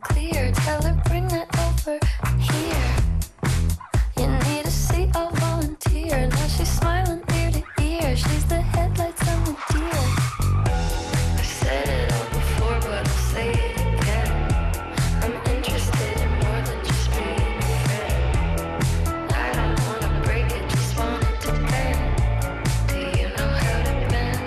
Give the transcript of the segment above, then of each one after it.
clear. Tell her bring that over here. You need a seat, I'll volunteer. Now she's smiling ear to ear. She's the headlights on the deer. I said it all before, but I'll say it again. I'm interested in more than just being a friend. I don't wanna break it, just want it to bend. Do you know how to bend?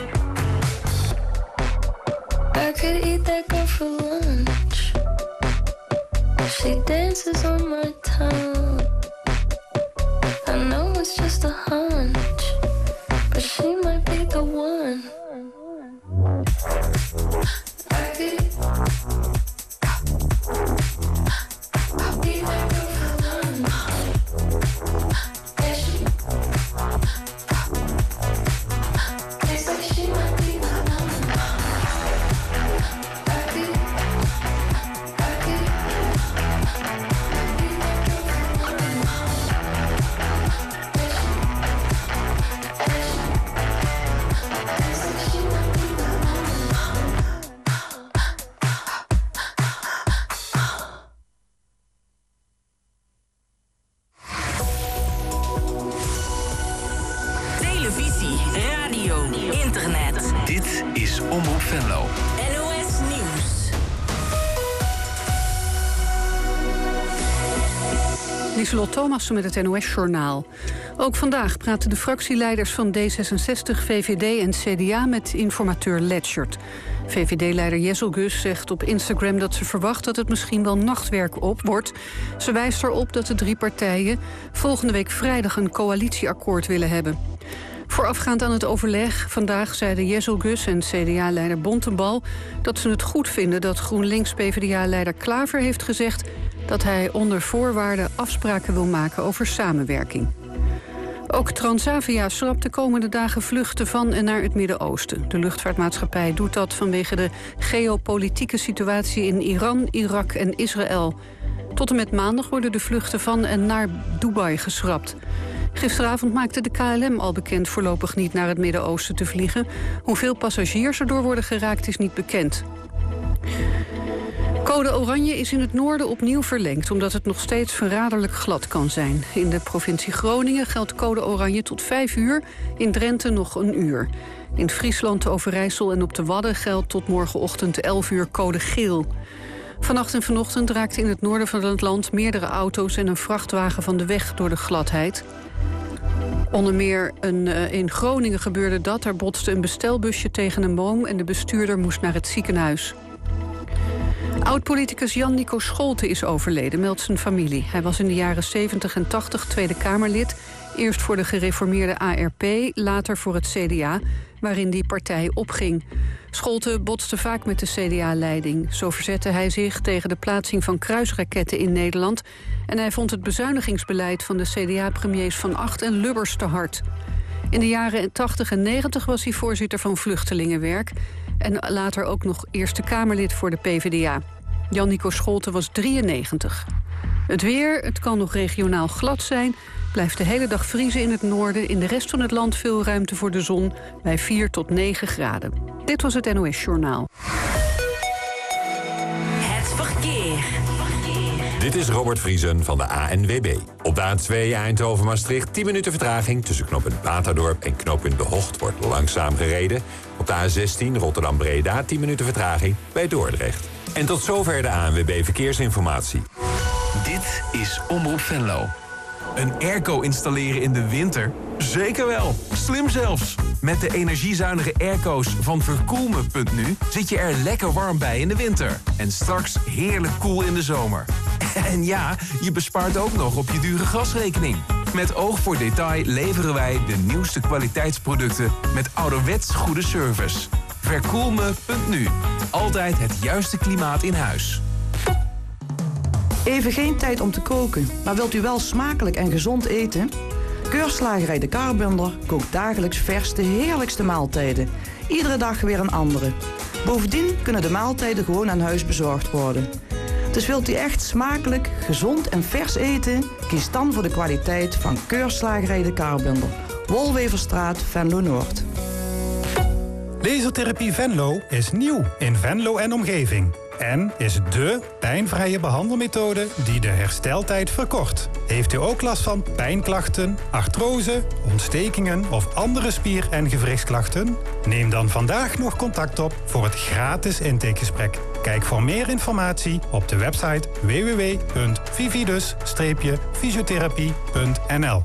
I could eat that girl for lunch. She dances on my tongue. I know it's just a hunch, but she might be the one. I could eat that girl for lunch. Yeah, tastes like she might be the one. I could Televisie, radio, internet. Dit is Omroep Venlo. NOS Nieuws. Lieselot Thomassen met het NOS-journaal. Ook vandaag praten de fractieleiders van D66, VVD en CDA met informateur Letschert. VVD-leider Jessel Gus zegt op Instagram dat ze verwacht dat het misschien wel nachtwerk op wordt. Ze wijst erop dat de drie partijen volgende week vrijdag een coalitieakkoord willen hebben. Voorafgaand aan het overleg vandaag zeiden Jessel Gus en CDA-leider Bontenbal dat ze het goed vinden dat GroenLinks-PVDA-leider Klaver heeft gezegd dat hij onder voorwaarden afspraken wil maken over samenwerking. Ook Transavia schrapt de komende dagen vluchten van en naar het Midden-Oosten. De luchtvaartmaatschappij doet dat vanwege de geopolitieke situatie in Iran, Irak en Israël. Tot en met maandag worden de vluchten van en naar Dubai geschrapt. Gisteravond maakte de KLM al bekend voorlopig niet naar het Midden-Oosten te vliegen. Hoeveel passagiers erdoor worden geraakt is niet bekend. Code oranje is in het noorden opnieuw verlengd, omdat het nog steeds verraderlijk glad kan zijn. In de provincie Groningen geldt code oranje tot 5 uur, in Drenthe nog een uur. In Friesland, Overijssel en op de Wadden geldt tot morgenochtend 11 uur code geel. Vannacht en vanochtend raakten in het noorden van het land meerdere auto's en een vrachtwagen van de weg door de gladheid. Onder meer in Groningen gebeurde dat. Er botste een bestelbusje tegen een boom en de bestuurder moest naar het ziekenhuis. Oud-politicus Jan-Nico Scholten is overleden, meldt zijn familie. Hij was in de jaren 70 en 80 Tweede Kamerlid. Eerst voor de gereformeerde ARP, later voor het CDA, waarin die partij opging. Scholten botste vaak met de CDA-leiding. Zo verzette hij zich tegen de plaatsing van kruisraketten in Nederland. En hij vond het bezuinigingsbeleid van de CDA-premiers Van Agt en Lubbers te hard. In de jaren 80 en 90 was hij voorzitter van Vluchtelingenwerk. En later ook nog Eerste Kamerlid voor de PvdA. Jan-Nico Scholten was 93. Het weer, het kan nog regionaal glad zijn. Blijft de hele dag vriezen in het noorden. In de rest van het land veel ruimte voor de zon. Bij 4 tot 9 graden. Dit was het NOS Journaal. Het verkeer. Dit is Robert Vriesen van de ANWB. Op de A2 Eindhoven-Maastricht 10 minuten vertraging. Tussen knooppunt Baterdorp en knooppunt De Hocht wordt langzaam gereden. Op de A16 Rotterdam-Breda 10 minuten vertraging bij Dordrecht. En tot zover de ANWB Verkeersinformatie. Dit is Omroep Venlo. Een airco installeren in de winter? Zeker wel. Slim zelfs. Met de energiezuinige airco's van Verkoelme.nu zit je er lekker warm bij in de winter. En straks heerlijk koel in de zomer. En ja, je bespaart ook nog op je dure gasrekening. Met oog voor detail leveren wij de nieuwste kwaliteitsproducten met ouderwets goede service. Verkoelme.nu. Altijd het juiste klimaat in huis. Even geen tijd om te koken, maar wilt u wel smakelijk en gezond eten? Keurslagerij De Karbender kookt dagelijks vers de heerlijkste maaltijden. Iedere dag weer een andere. Bovendien kunnen de maaltijden gewoon aan huis bezorgd worden. Dus wilt u echt smakelijk, gezond en vers eten? Kies dan voor de kwaliteit van Keurslagerij De Karbender. Wolweverstraat, Venlo Noord. Lasertherapie Venlo is nieuw in Venlo en omgeving. En is dé pijnvrije behandelmethode die de hersteltijd verkort. Heeft u ook last van pijnklachten, artrose, ontstekingen of andere spier- en gewrichtsklachten? Neem dan vandaag nog contact op voor het gratis intakegesprek. Kijk voor meer informatie op de website www.vividus-fysiotherapie.nl.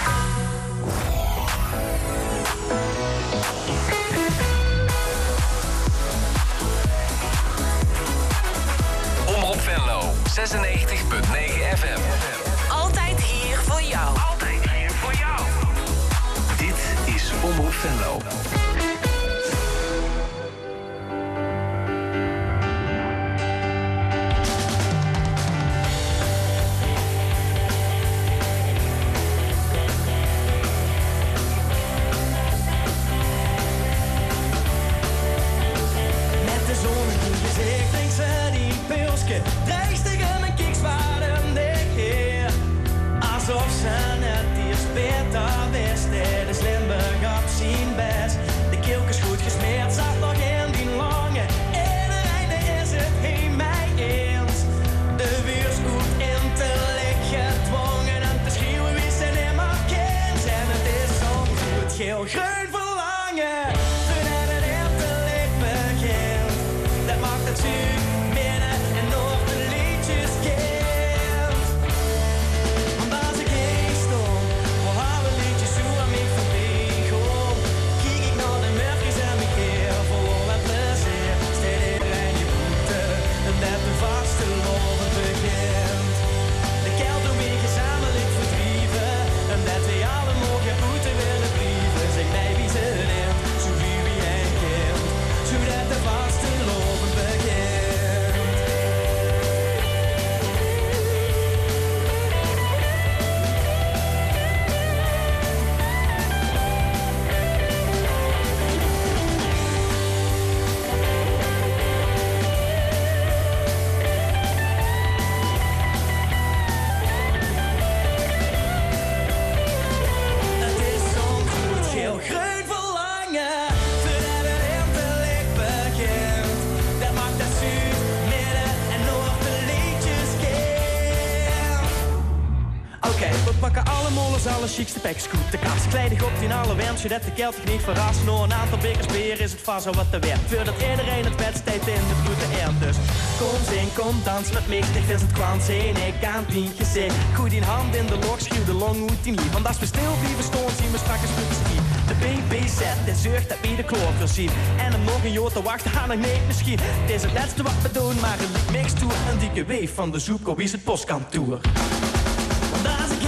Omroep Venlo, 96.9 FM. Altijd hier voor jou. Altijd hier voor jou. Dit is Omroep Venlo. Dreigstigen en kikswaarden de keer. Alsof ze net iets beter wist. Dit is Limburg op zijn best. De keelk is goed gesmeerd, zat nog in die lange. Iedereen is het heen mij eens. De vuur is goed in te liggen gedwongen. En te schreeuwen wie ze nimmer kent. En het is zo'n goed geel-groen verlangen. Toen het in te licht begint. Dat maakt het zuur. Alle chicste pekskoet, de kast kleidig op die alle wens. Je dat de kelt niet verrast. Nog een aantal bekers beer is het vast zo wat te werd. Voordat iedereen het wedstrijd in de bloed ernt. Dus kom zing, kom dans met mij. Ik vind het kwam zijn, ik kan tientje zeggen. Goed in hand in de lok, schreeuw de long uit in lief. Want als we stil blijven staan, zien we straks een stuk. De BBZ, de zorgt dat we de kloor wil zien. En om nog een jaar te wachten, gaan nog niet misschien. Het is het laatste wat we doen, maar een liek mix toe. Een dikke weef van de zoekko, wie is het postkantoor. Want daar is een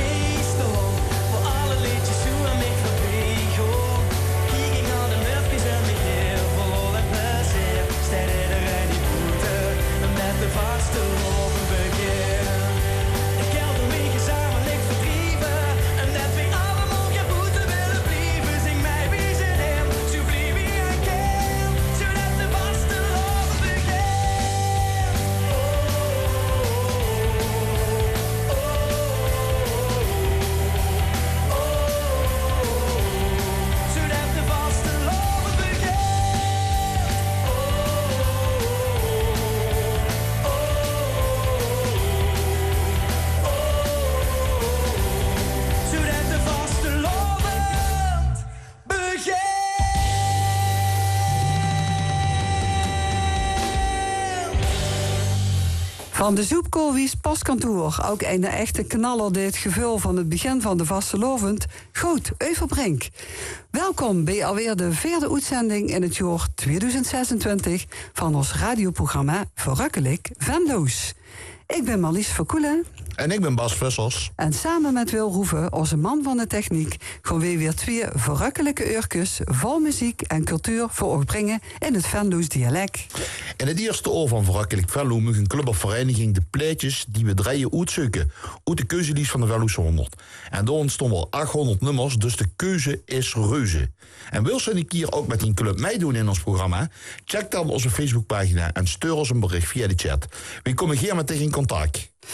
Van de Zoepkoolwies postkantoor, ook een echte knaller dit gevul van het begin van de vastelovend, Goed Euvelbrink. Welkom bij alweer de 4e uitzending in het jaar 2026 van ons radioprogramma Verrukkelijk Venlo's. Ik ben Marlies Verkoelen. En ik ben Bas Vessels. En samen met Wil Roeven, onze man van de techniek, gaan we weer 2 verrukkelijke uurtjes vol muziek en cultuur voor u brengen in het Venlo's dialect. In het eerste oor van Verrukkelijk Venlo mag een club of vereniging de pleitjes die we draaien uitzoeken uit de keuzelies van de Venlo'se 100. En daar ontstonden al 800 nummers, dus de keuze is reuze. En wil ze een keer ook met die club meedoen in ons programma? Check dan onze Facebookpagina en stuur ons een bericht via de chat. We komen hier meteen in contact.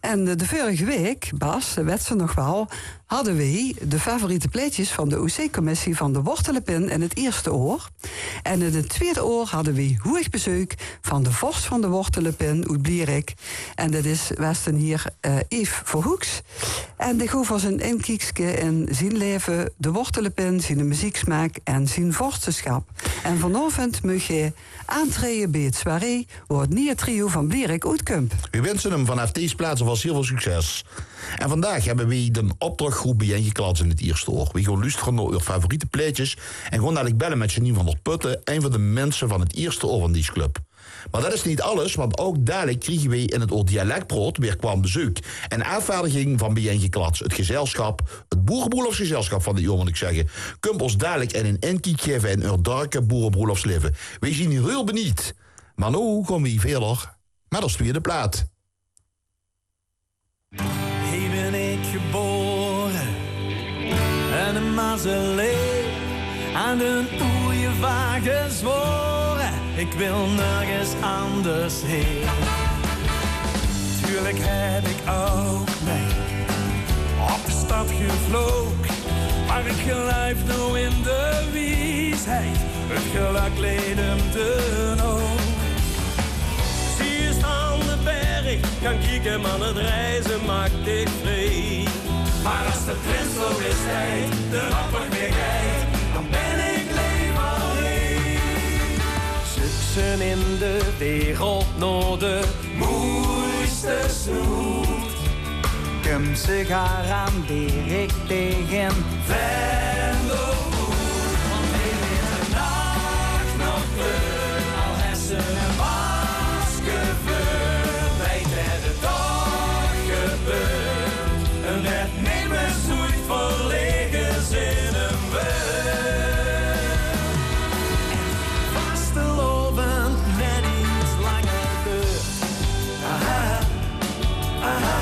En de vorige week, Bas, weet ze nog wel, hadden wij de favoriete plaatjes van de OC-commissie van de wortelenpin in het eerste oor. En in het tweede oor hadden we hoog bezoek van de vorst van de wortelenpin uit Blierik. En dat is Westen hier Yves Verhoeks. En die gaf ons een inkijkje in zijn leven, de wortelenpin, zijn muzieksmaak en zijn vorstenschap. En vanavond mag je aantreden bij het soirée, waar het nieuwe trio van Blierik uitkomt. We wensen hem vanaf deze plaats alvast heel veel succes. En vandaag hebben we de opdrachtgroep bijeengeklapt in het eerste oor. We gaan luisteren naar uw favoriete plaatjes en gewoon dadelijk bellen met Janine van der Putten, een van de mensen van het eerste oor van die club. Maar dat is niet alles, want ook dadelijk kregen we in het oor Dialectbrood weer kwam bezoek. En afvaardiging van bijeengeklapt, het gezelschap, het boerenbroelofsgezelschap van de jongen moet ik zeggen, komt ons dadelijk in een inkijk geven in uw darke boerenbroelofsleven. We zien hier heel benieuwd. Maar nu gaan we verder met ons tweede plaat. Hier ben ik geboren en een mazzelee aan de oeievaar gezworen. Ik wil nergens anders heen. Tuurlijk heb ik ook mee op de stad gevlogen, maar ik geloof nou in de wiesheid. Het geluk leed hem de nood. Zie je aan de berg, kan kijken, maar het reizen maakt ik vrij. Maar als de prins voor is tijd, de rapper weer kijkt, dan ben ik leven alleen. Zussen in de wereld naar de mooiste snoet. Kom ze garandeer ik tegen Venlo. Want heel in de nacht nog kleur, al hessen en masker voor. Weet er de dag gebeurt, en het neemt me zoet verlegen in een beurt. Vastelovend net iets langer duurt. Aha, aha.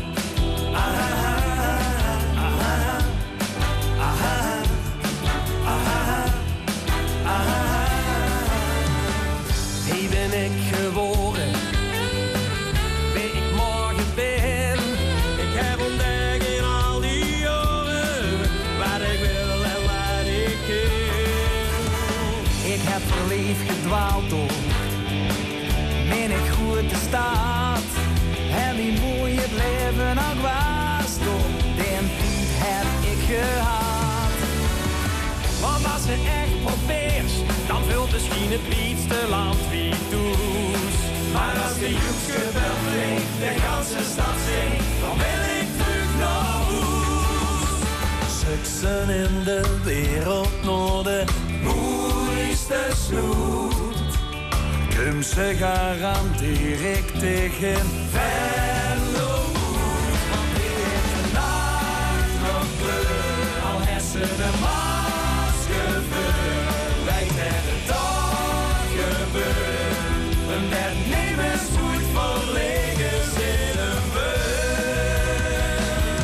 Hier ben ik geboren, wie ik morgen ben. Ik heb ontdekt in al die jaren wat ik wil en wat ik ken. Ik heb verliefd gedwaald door min ik goed de staat. En die mooie het leven ook was door den Piet heb ik gehad. Want als je echt probeert, dan vult misschien het liefste land wie does. Maar als de joekske bel klinkt, de ganse stad zingt, dan wil ik terug naar huis. Suksen in de wereld naar de mooiste snoet. Kom ze garandeer ik tegen Venlo. Want hier in de nacht nog kleur, al hessen de masker voor. Weet er de dag gebeurt, en dat neemt me goed verlegen in een beurt.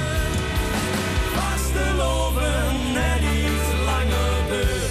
Vasteloven net iets langer duurt.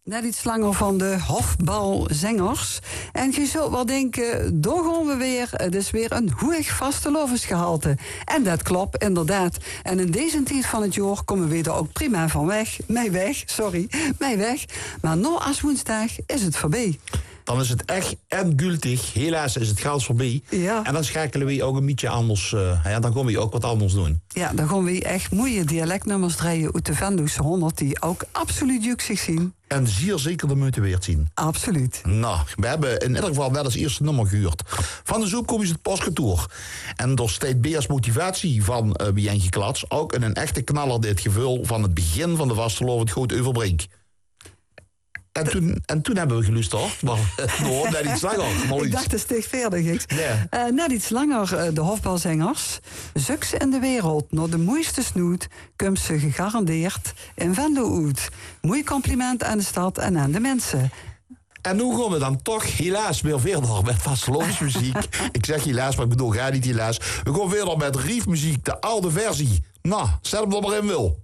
Net iets langer van de Hofbalzangers. En je zult wel denken, daar gaan we weer. Het is weer een hoog vastelovensgehalte. En dat klopt, inderdaad. En in deze tijd van het jaar komen we er ook prima van weg. Mij weg. Maar nou als woensdag is het voorbij. Dan is het echt endgültig. Helaas is het geld voorbij. Ja. En dan schakelen we ook een beetje anders. Dan gaan we ook wat anders doen. Ja, dan gaan we echt mooie dialectnummers draaien uit de Venloze 100... die ook absoluut juxig zien. En zeer zeker de moeite waard zien. Absoluut. Nou, we hebben in ieder geval wel als eerste nummer gehuurd. Van de zoek is het Postkantoor. En door steeds Beers motivatie van Bientje Klats... ook in een echte knaller dit gevoel van het begin van de vastelovend goed overbrink. En toen hebben we geluisterd, maar net iets langer. Ik dacht, het steeg verder, Giks. Nee. Net iets langer, de Hofbalzangers. Zoek ze in de wereld, naar de mooiste snoet... komt ze gegarandeerd in Venlo uit. Mooi compliment aan de stad en aan de mensen. En nu gaan we dan toch helaas weer verder met vastelovensmuziek. Ik zeg helaas, maar ik bedoel, ga niet helaas. We gaan verder met riefmuziek, de oude versie. Nou, zet hem er maar in, Wil.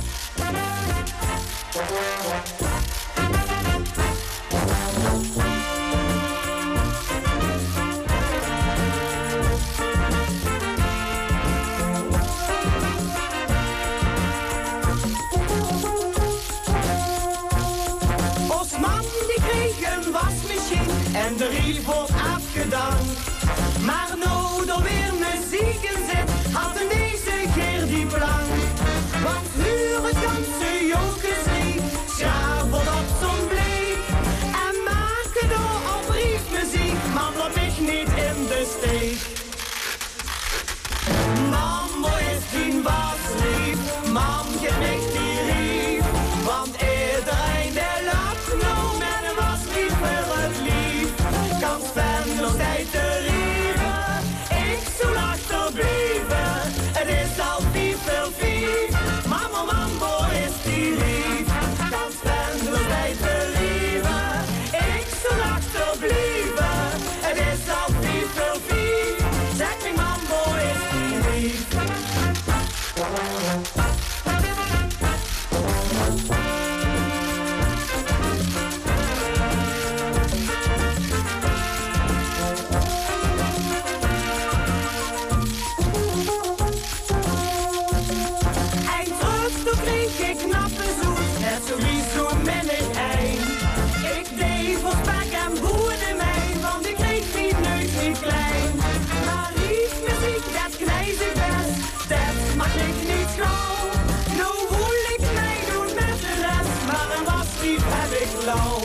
En de rief wordt afgedankt. Maar nou er weer muziek in zit, hadden deze keer die plank. Want huur het ganse jokerslied, schavelt op zo'n bleek. En maken door op briefmuziek, man laat mich niet in de steek. Mambo is die waslief, mam geef mich die rief. Want iedereen der lacht nou met een waslief voor het lief. Kan Venlo tijd te rieven, ik zal achterblijven. Het is al veel. Mambo is die lief. Kan Venlo tijd te rieven, ik zal achterblijven. Het is al veel. Zeg me mambo is die lief. Sowieso ben ik één. Ik deed voor spek en boer in mij, want ik kreeg die neus niet klein. Maar riefmuziek, dat knijs ik best, dat mag ik niet gauw. Nou voel ik mij doen met de rest, maar een waslief heb ik lauw.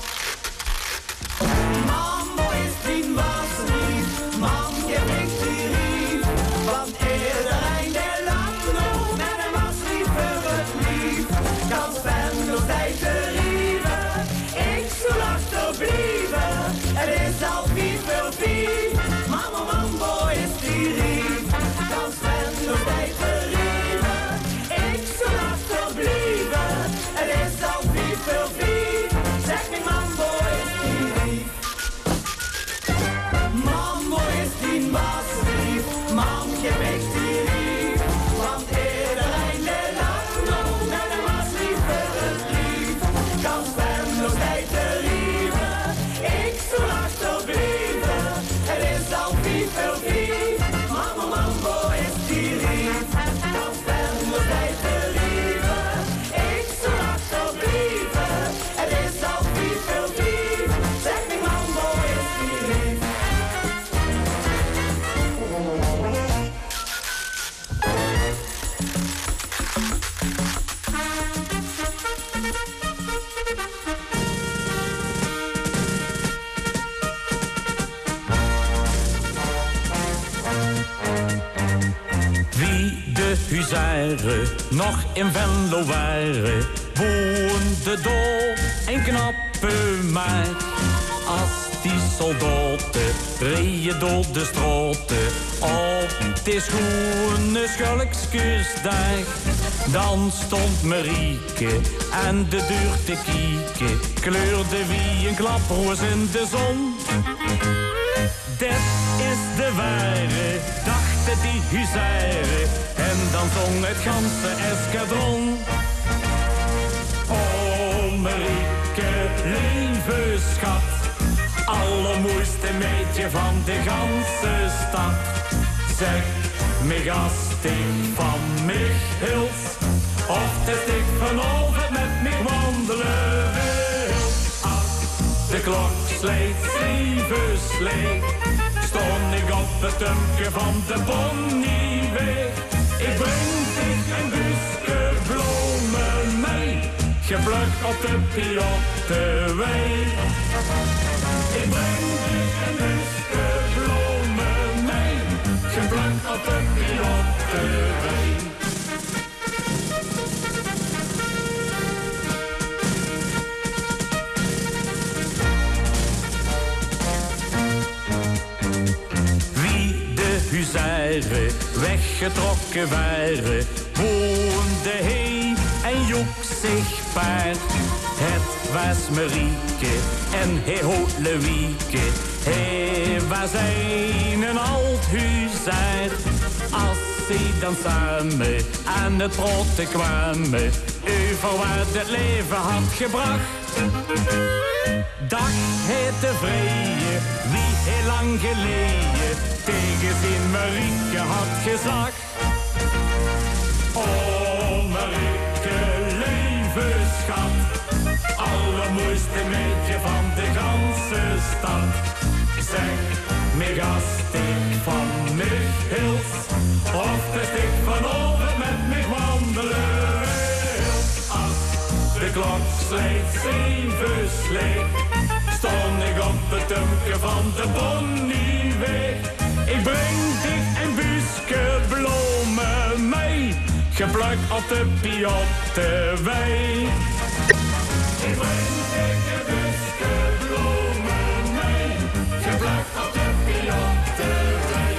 Mambo is die waslief, mam geef ik die rief. Want iedereen der lacht nog met een waslief voor het lief. Kan Venlo tijd te rieven, ik zal achterblijven. Het is al veel. Mambo is die rief. Kan Venlo tijd te rieven, ik zal achterblijven. Het is al veel. Zeg me mambo is die rief. Mambo is die waslief, mam geef ik die rief. Want iedereen der lacht nog met een waslief voor het lief. Kan Venlo tijd te rieven, ik zal achterblijven. Het is al veel. Mambo is die rief. Kan Venlo tijd te rieven, ik zal achterblijven. Het is al veel. Zeg me mambo is die rief. Wie de huzaren nog in Venlo waren, woonde door een knappe meid. Als die soldaten reden door de straten op de schoene schulkskusdag, dan stond Marieke aan de deur te kieken, kleurde wie een klaproos in de zon. Dit is de ware, dachten die huzaren, en dan zong het ganse eskadron. Oh Marieke, Marieke, lieve schat. Allermooiste meidje van de ganse stad. Zeg, me gasting van Michels, of dat ik vanavond met me wandelen wil. Als de klok slaat 7 sleet, stond ik op het tumpje van de Bonnieweg. Ik breng zich een busje bloemen mee, geplukt op de Piotteweg. Ik breng zich een busje bloemen mee, geplukt op de Piotteweg. Huzaren weggetrokken waren, woonden hij en Joep zich paard. Het was Marieke en hij hoort Louieke, hij was een oud huzaar. Als ze dan samen aan het praten kwamen, over wat het leven had gebracht. Dag het tevreden, wie heel lang geleden tegen zijn Marieke had gezegd. Oh Marieke, lieve schat, allermooiste meidje van de ganse stad. Zeg, me gast ik van Michels, of dat ik vanavond met me wandelen wil. Als de klok slaat 7 sleet, stond ik op het tumpje van de Bonnieweg. Ik breng dich een busje bloemen mee, geplukt op de Piotteweg. Ik breng dich een busje bloemen mee, geplukt op de Piotteweg.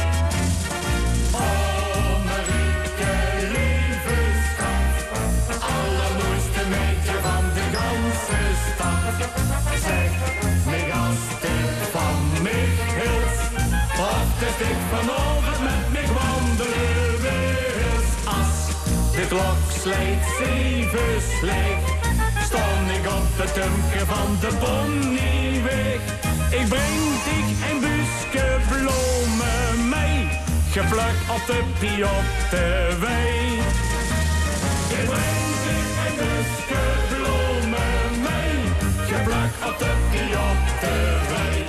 Oh Marieke, lieve schat, allermooiste meidje van de ganse stad. Zeg, me gasting van Michels, of dat ik vanavond met me wandelen wil. Als de klok slaat 7 sleet, stond ik op het tumpje van de Bonnieweg. Ik breng dich een busje bloemen mee, geplukt op de Piotteweg. Ik breng dich een busje bloemen mee, geplukt op de Piotteweg.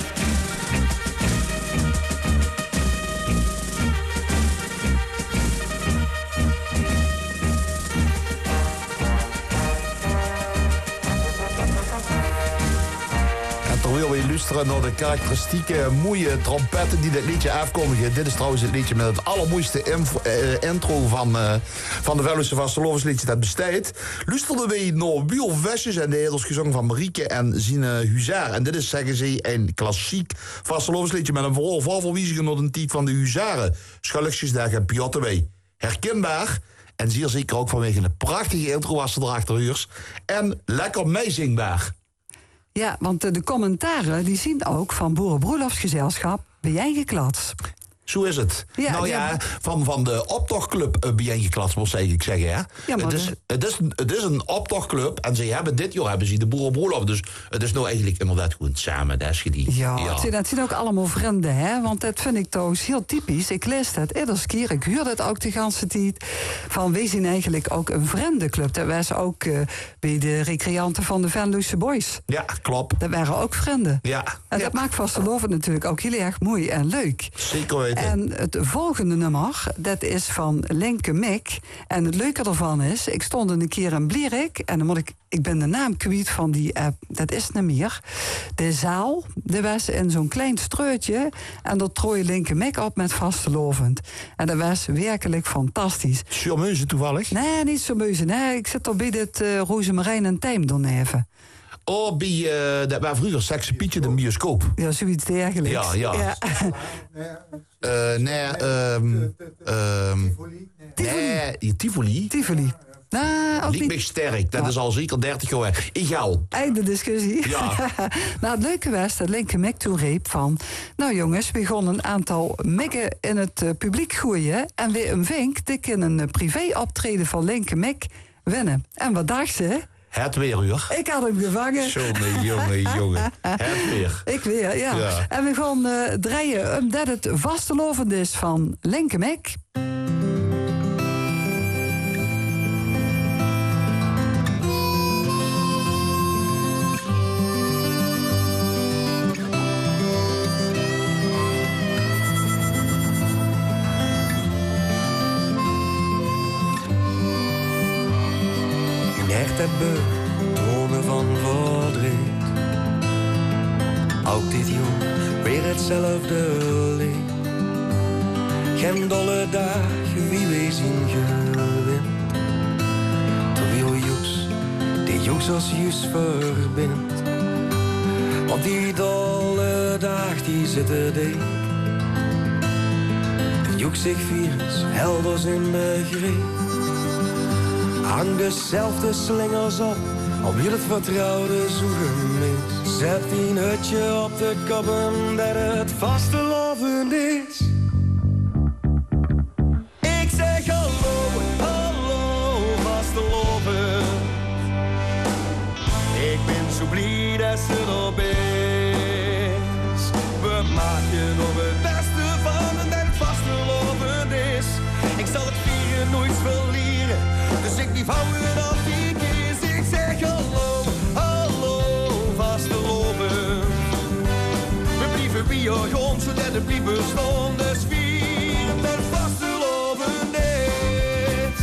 Terwijl we luisteren naar de karakteristieke mooie trompetten die dit liedje afkondigen. Dit is trouwens het liedje met het allermooiste intro van de Veluwse vastelovensliedje dat bestaat. Luisterden we naar Wiel Wesjes en de hedersgezang van Marieke en Zine Huzaar. En dit is, zeggen ze, een klassiek vastelovensliedje met een vooral verwijzing naar de tijd van de Huzaren. Schulligsjesdag en Piotteweg. Herkenbaar. En zeer zeker ook vanwege de prachtige intro was ze erachter huurs. En lekker meezingbaar. Ja, want de commentaren die zien ook van Boerenbroelofsgezelschap bijeengeklats. Zo is het. Ja, nou ja, van de optochtclub bijeengeklats, moet ik zeggen. Hè? Ja, maar het is een optochtclub en dit jaar hebben ze de Boerenbroelof. Dus het is nou eigenlijk inderdaad gewoon samen. Dat is die. Ja. Het zijn ook allemaal vrienden, hè? Want dat vind ik trouwens heel typisch. Ik lees dat iedere keer, ik huur dat ook de ganse tijd. Van wij zijn eigenlijk ook een vriendenclub. Dat was ook bij de recreanten van de Venlose Boys. Ja, klopt. Dat waren ook vrienden. Ja. En dat maakt vastelovend natuurlijk ook heel erg mooi en leuk. Zeker weten. En het volgende nummer, dat is van Lenke Mek. En het leuke ervan is, ik stond een keer in Blierik. En dan moet ik ben de naam kwijt van die app. Dat is niet meer. De zaal, dat was in zo'n klein streutje. En daar trooide Lenke Mek op met vastelovend. En dat was werkelijk fantastisch. Charmeuse toevallig? Nee, niet charmeuse. Nee, ik zit al bij dit Rozemarijn en Tijm dan even. Oh, dat was vroeger Sekse Pietje de bioscoop. Ja, zoiets dergelijks. Ja. Tivoli. Tivoli. Nou, ook niet meer sterk, dat is al zeker 30 jaar. Egal. Einde discussie. Ja. Nou, het leuke was dat Lenke Mek toen riep van... Nou jongens, we gaan een aantal mekken in het publiek gooien... en weer een vink, die kan een privé optreden van Lenke Mek winnen. En wat dacht ze? Het weer, hoor. Ik had hem gevangen. Jongen. Het weer. Ik weer, ja. En we gaan draaien omdat het vastelovend is van Lenke Mek. Echt hebben dromen van verdriet. Ook dit jong, weer hetzelfde lied. Geen dolle dagen, wie wees in gewin. Terwijl Joes, die Joes als Joes verbindt. Want die dolle dag, die zitten dik. De Joes zich virus, helders in begrip. Hang dezelfde slingers op, al wie het vertrouwde zoeken mis. Zet die hutje op de koppen, dat het vastelovend is. Ik zeg hallo, vastelovend. Ik ben zo blij dat ze er is. We maken nog het beste van en dat het vastelovend is. Ik zal het vieren nooit verliezen. Dus ik blijf houden op die kies. Ik zeg hallo, vastelovend. We blijven bij je grond, zodat het blijft bestaan. Dus vieren dat vastelovend is.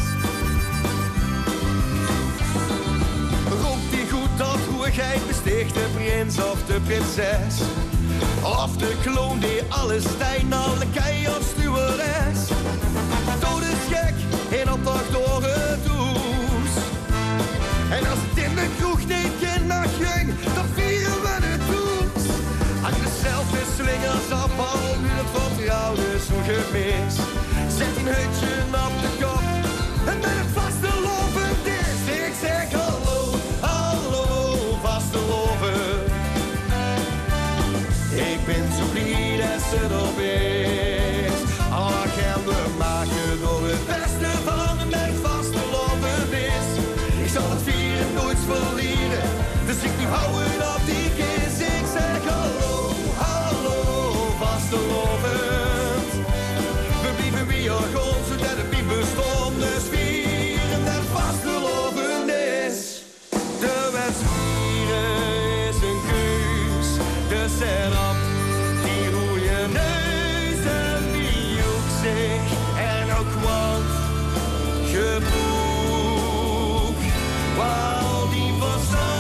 Roept die goed dat hoeigheid besticht, de prins of de prinses. Of de kloon die alles stijgt, alle kei of stewardess. Dood is gek, in opdracht door het hoes. En als het in de kroeg niet geen nacht ging, dan vieren we het hoes. Hang dezelfde slingers op, al nu het vertrouwde zo gemis. Zet een hutje op de kop, en dat het vastelovend is. Ik zeg hallo, vastelovend. Ik ben zo blij dat ze er is. Al gaan we maken door het beste van en dat het vastelovend is. Ik zal het vieren nooit verliezen, dus ik blijf houden op die kist. Ik zeg hallo, vastelovend. We blijven bij je grond, zodat het blijft bestaan. Dus vieren dat het vastelovend is. De wens vieren is een keus, dus erop die roeie neus en die joekt zich en ook wat geboek, waar die verstaan.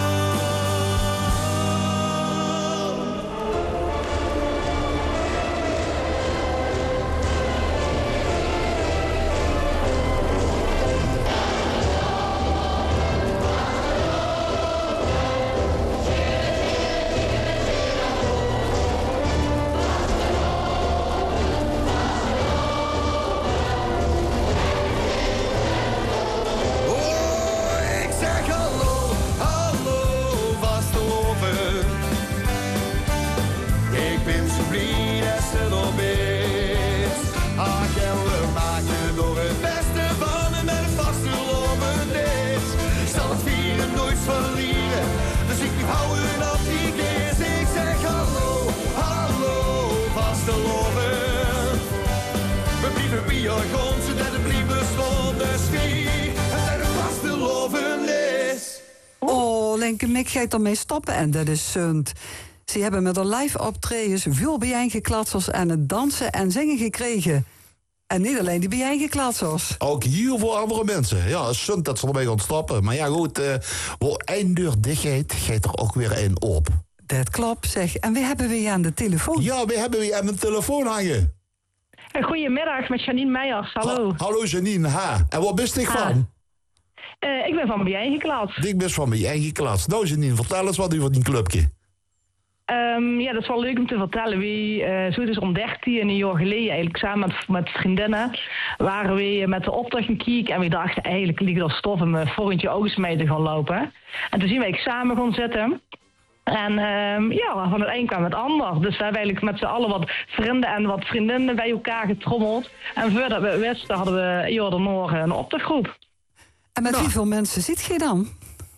Lenke Mek gaat ermee stoppen en dat is zund. Ze hebben met haar live optredens veel bijeengeklatsers aan het dansen en zingen gekregen. En niet alleen die bijeengeklatsers. Ook heel veel andere mensen. Ja, het is zund dat ze ermee gaan stoppen. Maar ja goed, wel één deur dicht gaat er ook weer één op. Dat klopt, zeg. En wie hebben we aan de telefoon? Ja, wie hebben we aan de telefoon hangen? Goedemiddag, met Janine Meijers. Hallo. Hallo Janine, ha. En wat bist ik van? Ik ben van bijeengeklaatst. Ik ben van bijeengeklaatst. Nou Janine, vertel eens wat u van die clubje. Ja, dat is wel leuk om te vertellen. Zo dus om 13 jaar geleden, eigenlijk samen met vriendinnen, waren we met de optocht een kiek en we dachten eigenlijk ligt er stof om volgend jaar augustus mee te gaan lopen. En toen zien wij samen gaan zitten. En van het een kwam het ander. Dus we hebben eigenlijk met z'n allen wat vrienden en wat vriendinnen bij elkaar getrommeld. En voordat we wisten hadden we daarna een optochtgroep. En met hoeveel mensen zit je dan?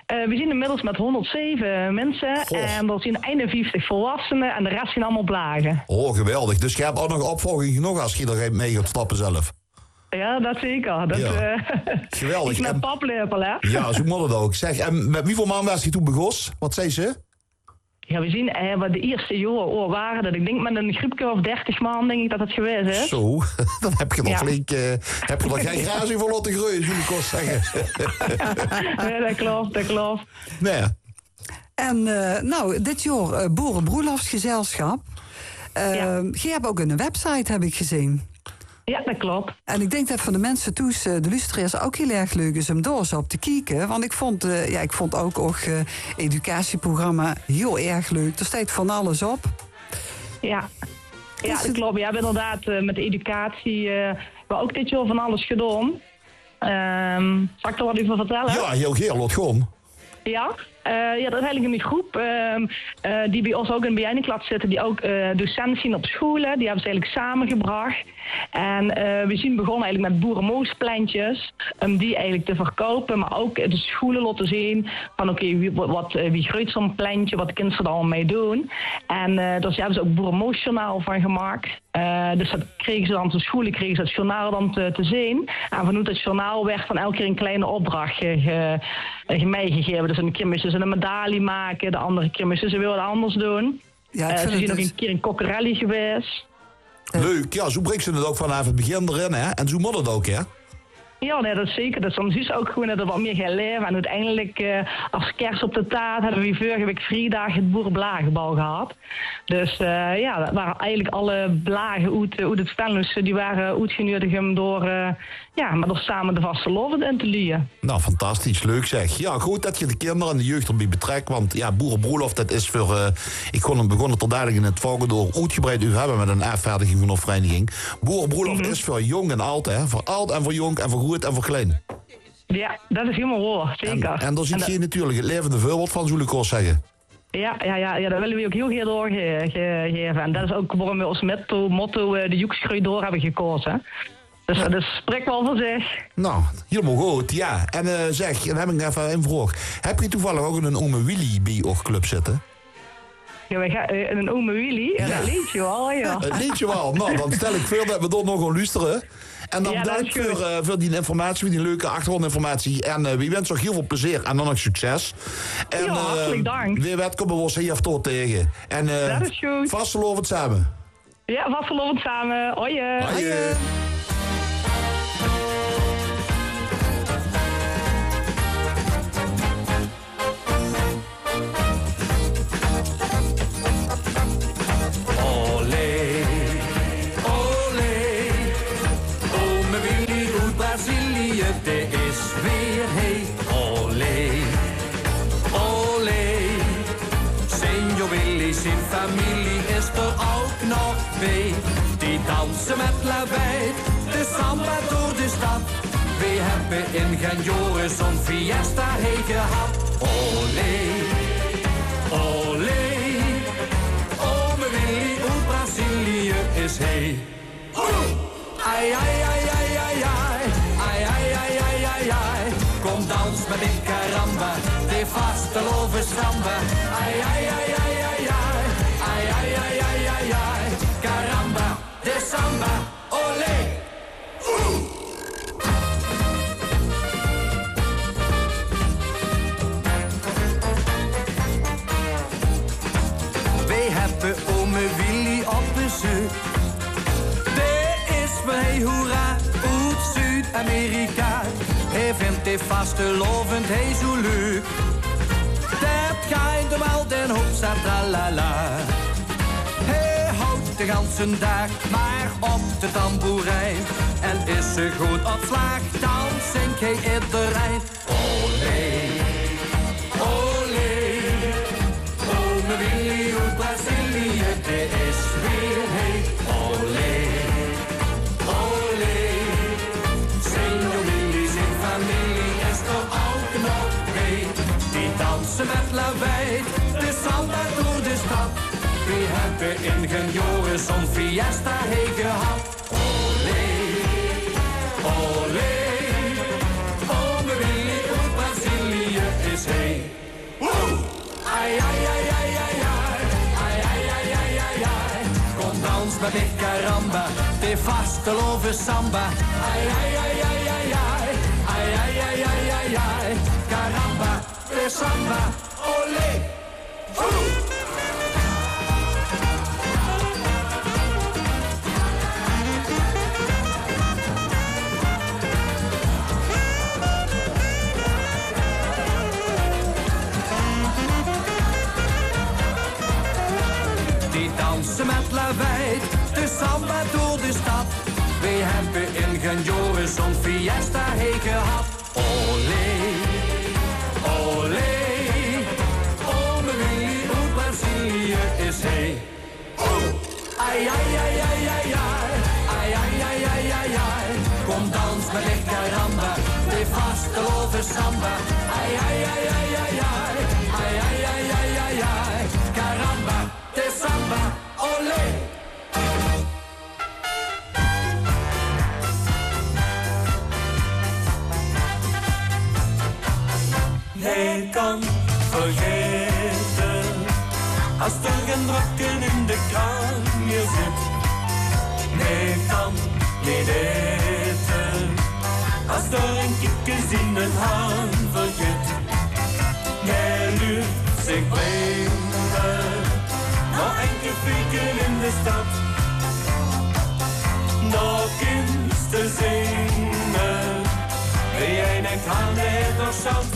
We zien inmiddels met 107 mensen. Goh. En er zijn 51 volwassenen en de rest zijn allemaal blagen. Oh, geweldig. Dus je hebt ook nog opvolging genoeg als je er mee gaat stappen zelf. Ja, dat zeker. Dat, Ja. Geweldig. Iets met paplepel, hè? Ja, zo moet het ook. Zeg, en met hoeveel man was je toen begos? Wat zei ze? Ja, we zien wat de eerste jaren waren dat ik denk met een groepje of 30 man denk ik dat het geweest is. Zo, dan heb je nog flink, heb je nog geen grazie voor laten groeien, zou ik kost zeggen. Ja, dat klopt. Nee. En dit jaar Boerenbroeloftsgezelschap. Je hebt ook een website, heb ik gezien. Ja, dat klopt. En ik denk dat voor de mensen thuis, de luisteraars, ook heel erg leuk is om door eens op te kijken. Want ik vond ook educatieprogramma heel erg leuk. Er staat van alles op. Ja, dat klopt. We hebben inderdaad met de educatie we ook dit jaar van alles gedaan. Zal ik er wat over vertellen? Ja, heel geil, wat gewoon. Ja, dat is eigenlijk een groep die bij ons ook in de klas zitten, die ook docenten zien op scholen. Die hebben ze eigenlijk samengebracht. En we zien begonnen eigenlijk met boerenmoosplantjes, die eigenlijk te verkopen, maar ook de scholen laten zien van wie groeit zo'n plantje, wat de kinderen er allemaal mee doen. En dus hebben ze ook boerenmoosjournaal van gemaakt. Dus dat kregen ze dan, de scholen kregen ze het journaal dan te zien. En vanuit het journaal werd van elke keer een kleine opdracht meegegeven. Dus een keer moesten ze een medaille maken, de andere keer moesten ze weer wat anders doen. Ja, ze zijn nog een keer in Kokkerelli geweest. Leuk, ja, zo brengt ze het ook vanaf het begin erin, hè? En zo moet het ook, hè? Ja, nee, dat is zeker. Dus soms is ook gewoon dat er wat meer gaan leven. En uiteindelijk, als kers op de taart, hebben we vorige week vrijdag het boerenblagenbal gehad. Dus dat waren eigenlijk alle blagen uit het Stenlus, die waren uitgenodigd door, maar door samen de vaste loven in te leren. Nou, fantastisch, leuk zeg. Ja, goed dat je de kinderen en de jeugd erbij betrekt, want ja, boerenbroelof, dat is voor, begon het er dadelijk in het volgende door uitgebreid u hebben met een afvaardiging van de vereniging. Boerenbroelof is voor jong en oud, hè? Voor oud en voor jong en voor goed en voor klein. Ja, dat is helemaal waar, zeker. En daar zit je natuurlijk het levende voorbeeld van, zou ik al zeggen. Ja, dat willen we ook heel graag doorgeven. En dat is ook waarom we als motto de Joeksgroei door hebben gekozen. Dus dat spreekt wel voor zich. Nou, helemaal goed, ja. En zeg, dan heb ik even een vraag. Heb je toevallig ook een Ome Willy bij je club zitten? Ja, wij gaan een Ome Willy, ja. Een liedje wel, ja. Een liedje wel, nou, dan stel ik voor dat we er nog gaan luisteren. En dan dank voor die informatie, voor die leuke achtergrondinformatie. En wie wens nog heel veel plezier en dan nog succes. En hartelijk dank. Weer wat komen we ons hier tot tegen. En dat is goed. Vastelovend samen. Ja, vastelovend samen. Hoi. Hoi. Het is weer hey, olé, olé. Senor Willy, zijn familie is er ook nog bij. Die dansen met lawaai, de samba door de stad. We hebben in Genjoren zo'n fiesta heen gehad. Olé, olé. Ome Willy uit Brazilië is hey. Ai, ai, ai, ai, ai, ai. Ai, ai, ai, ai, ai, ai. Kom dans met die caramba, die vasteloven samba. Ai, ai, ai, ai, ai, ai. Ai, ai, ai, ai, ai, ai. Caramba, de samba, olé. Wij hebben ome Willy op bezoek. Dit is mij hoera uit Zuid-Amerika. Hij vindt dit vastelovend hij zo leuk. Dat gaat hem al den hoopsa tralala. Hij houdt de ganse dag maar op de tamboerijn. En is ze goed op slag, dan zingt hij iedereen. Olé, olé. Ome Willy uit Brazilië, dit is weer hey. Olé, olé. Senor Willy, zijn familie is er ook nog bij. Die dansen met lawaai, de samba door de stad. We hebben in Genjoren zo'n fiesta heen gehad. Olé, olé. Ome Willy uit Brazilië is hey. met me caramba, de vasteloven samba. Ai, ai, ai, ai, ai, ai, ai, ai, ai, ai, ai, ai, caramba, de samba, olé, oeh. Die dansen met lawaai, de samba door de stad. We hebben in Genjoren zo'n fiesta heen gehad. Olé, olé, ome Willy uit Brazilië is hij. Ai, ai, ai, ai, ai, ai, ai, ai, ai, ai, ai, ai. Kom dans met me caramba, de vasteloven samba. Ai, ai, ai, ai, ai, ai, ai, ai, ai, ai, ai, ai, caramba, de samba, olé. Hij kan vergeten als er een drakken in de kranje zit. Hij kan niet eten als er een kikkers in een haan vergeet. Hij lucht zich brengen, nog enkele fieken in de stad. Nog eens te zingen, wie jij denkt aan de het nog zat.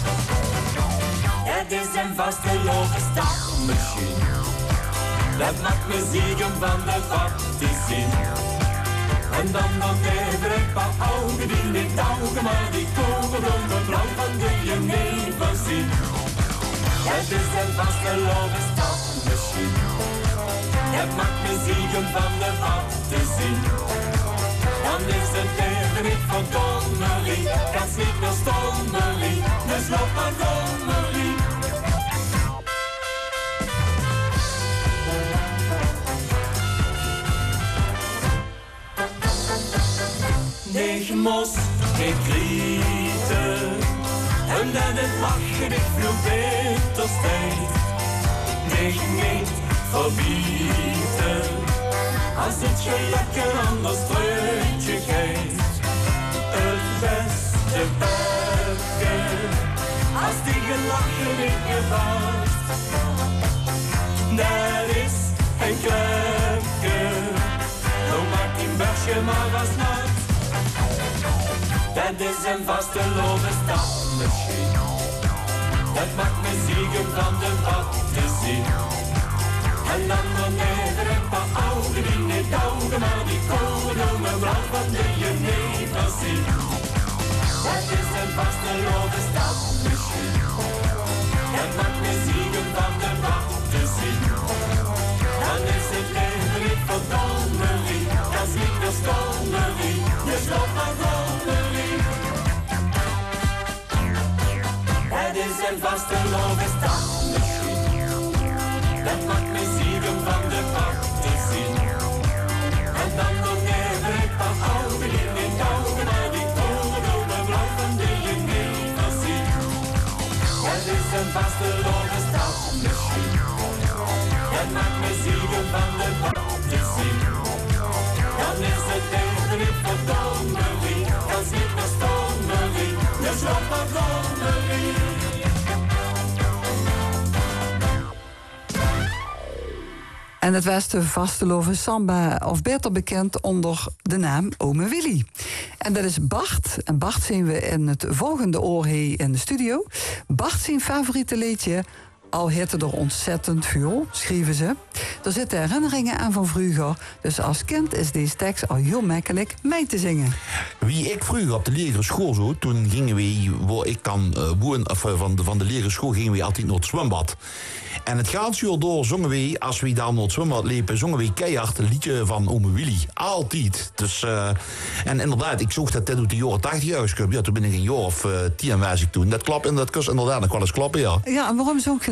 Het is een vasteloven stapmachine. Dat maakt muzieken van de vat te zien. En dan nog even een paar ogen die niet taugen, maar die kogelbloemen blauw van de jenever zien. Het is een vasteloven stapmachine. Dat maakt muzieken van de vat te zien. Dan is het even niet van dommerie, kans niet meer stommerie, dus loop maar dommerie. Ik moest niet krieten, en dan het lachen ik veel beter steeds. Ik niet verbieden, als het geluk een ander streutje geeft. Het beste buikje, als die gelachen niet meer vast. Dat is een klepje, dan maakt die buisje maar wat nat. Dat is een vasteloven stapmachine. Dat maakt muzieken van de vat te zien. En dan nog even een paar ogen die niet ogen, maar die kogelbloemen blauw van de jenever zien. Dat is een vasteloven stapmachine. Dat maakt muzieken van de vat te zien. Dan is het leven niet voor dommerie, dat is niet meer stommerie, dus loop maar dommerie. Het is een vasteloven stapmachine. Dat maakt muzieken van de vat te zien. En dan nog even een paar ogen die niet ogen, maar die kogelbloemen blauw van de jenever zien. Het is een vasteloven stapmachine. Dat maakt muzieken van de vat te zien. Dan is het even niet voor dommerie, dan is niet meer stommerie, dus loop maar dommerie. En het was de vasteloven samba, of beter bekend onder de naam Ome Willy. En dat is Bart. En Bart zien we in het volgende oor hier in de studio. Bart zijn favoriete liedje, al heette er ontzettend veel, schreven ze. Er zitten herinneringen aan van vroeger. Dus als kind is deze tekst al heel makkelijk mee te zingen. Wie ik vroeger op de lagere school zo, toen gingen we, waar ik dan woon, van de lagere school, gingen we altijd naar het zwembad. En het gaansuur door zongen we, als we dan naar het zwembad liepen, zongen we keihard een liedje van Ome Willy. Altijd. Dus, en inderdaad, ik zocht dat dit uit de jaren 80 uitkwam. Ja, toen ben ik een jaar of 10 was ik toen. Dat klopt en dat kost inderdaad nog wel eens kloppen, ja. Ja, en waarom zoek je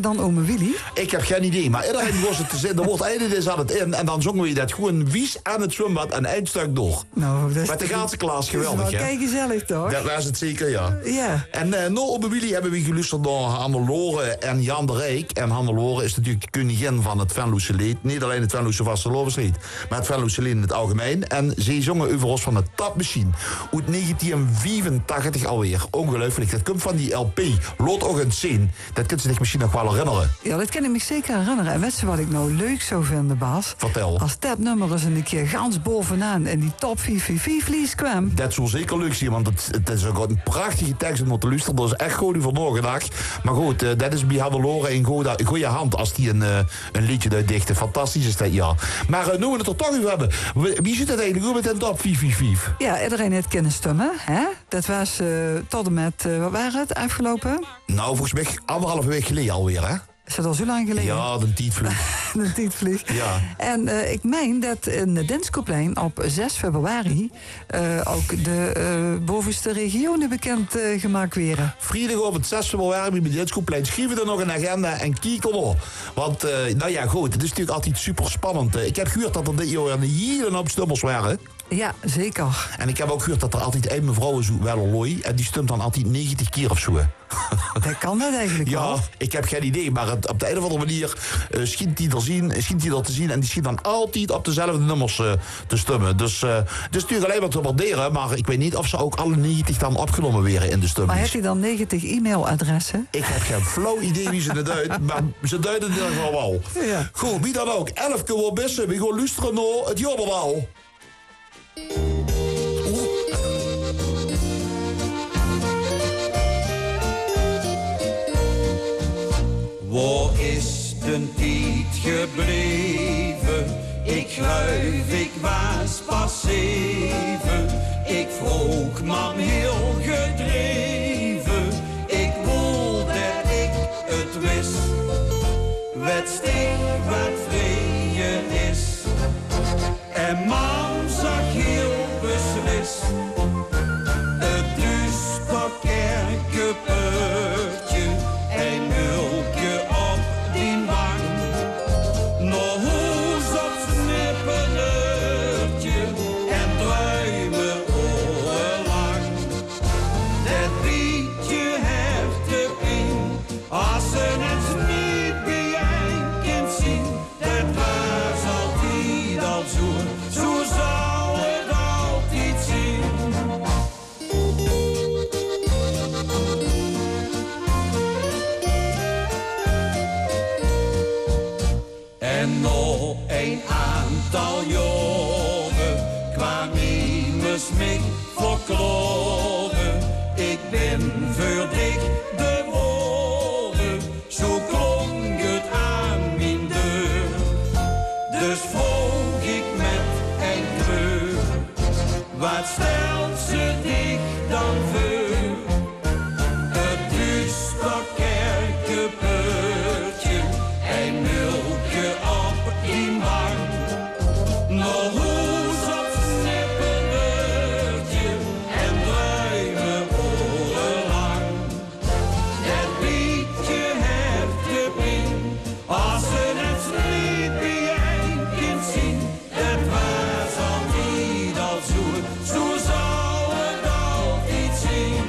dan ome Willy? Ik heb geen idee, maar iedereen was het te zitten. Er wordt einde zat het in en dan zongen we dat gewoon wies aan het zwembad een eindstuk door. Nou, dat is met de ganse klas, geweldig, hè? Kijk gezellig, toch? Dat was het zeker, ja. Ja. En nou, ome Willy hebben we geluisterd naar Hannelore en Jan de Rijk. En Hannelore is natuurlijk de koningin van het Venloose lied. Niet alleen het Venloose vastelovenslied, maar het Venloose lied in het algemeen. En ze zongen over ons van de tapmachine. Uit 1985 alweer. Ongelooflijk. Dat komt van die LP. Lot ook een zien. Dat kunt ze zich misschien nog wel herinneren. Ja, dat kan ik me zeker herinneren. En weet je wat ik nou leuk zou vinden, Bas? Vertel. Als dat nummer eens een keer gans bovenaan in die top 455 kwam. Dat zou zeker leuk zijn, want het is ook een prachtige tekst om te luisteren. Dat is echt goed voor nagedacht. Maar goed, dat is bij Hannelore een goede hand als die een liedje uitdichten. Fantastisch is dat, ja. Maar nu we het er toch over hebben. Wie zit het eigenlijk goed met een top 455? Ja, iedereen heeft kunnen stemmen, hè? Dat was tot en met, wat waren het, afgelopen? Nou, volgens mij 1,5 week geleden alweer, hè? Is dat al zo lang geleden? Ja, de tietvlieg. De tietvlieg. Ja. En ik meen dat in de Denskoplein op 6 februari ook de bovenste regionen bekend gemaakt werden. Vrijdag op het 6 februari bij de Denskoplein. Schrijf er nog een agenda en kijk erop. Want, nou ja, goed, het is natuurlijk altijd super spannend. Ik heb gehoord dat er dit jaar een hele hoop stummels waren. Ja, zeker. En ik heb ook gehoord dat er altijd één mevrouw is, wel een looi. En die stumt dan altijd 90 keer of zo. Dat kan dat eigenlijk wel. Ja, ik heb geen idee. Maar op de een of andere manier schijnt die er te zien. En die schijnt dan altijd op dezelfde nummers te stummen. Dus het is natuurlijk alleen maar te waarderen. Maar ik weet niet of ze ook alle 90 dan opgenomen werden in de stummies. Maar heeft hij dan 90 e-mailadressen? Ik heb geen flauw idee wie ze het duiden. Maar ze duiden het in ieder geval wel. Ja. Goed, wie dan ook. 11 keer wel bissen. We gaan luisteren naar het jobberwal. Waar is de tijd gebleven? Ik geloof, ik was pas 7. Ik vroeg mam heel gedreven. Ik wilde dat ik het wist. Wet stik wat vrije is. En mam zag heel beslist. Het duister kerkenpeurtje. En mulkje op die bank. Nog hoes op snippeneurtje. En druimen oorlang. Dat bietje heeft de pijn. Als ze het niet bijeen zien. Dat was altijd al zo. Zo zal het altijd zien. En nog een aantal jaren kwam immers mij verkloren. Ik ben voor dik de woorden, zo klonk het aan mijn deur. Dus vroeg ik met een treur, wat stelt ze dik dan voor? Het duister kerkenpeurtje en mulkje op die bank. Nog hoes op snippeneurtje en druimen orenlang. Dat bietje heeft de pijn, als ze het niet bijeen kunt zien. Dat was altijd al zo, zo zal het altijd zien.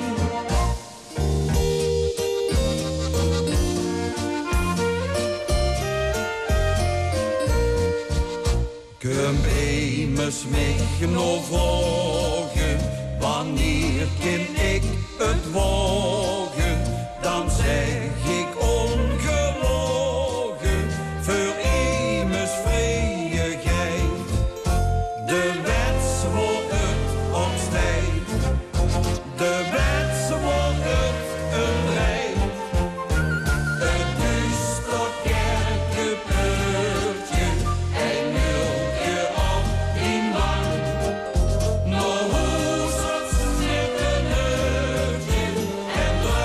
Kun immers mij nog vragen, wanneer kan ik het wagen? Dan zeg ik ongelogen, voor immers vrijheid. De wet wordt het opstijgt, de wet wordt het een rij. Het duister kerkenpeurtje en mulkje op die bank. Nog hoes op snippeneurtje en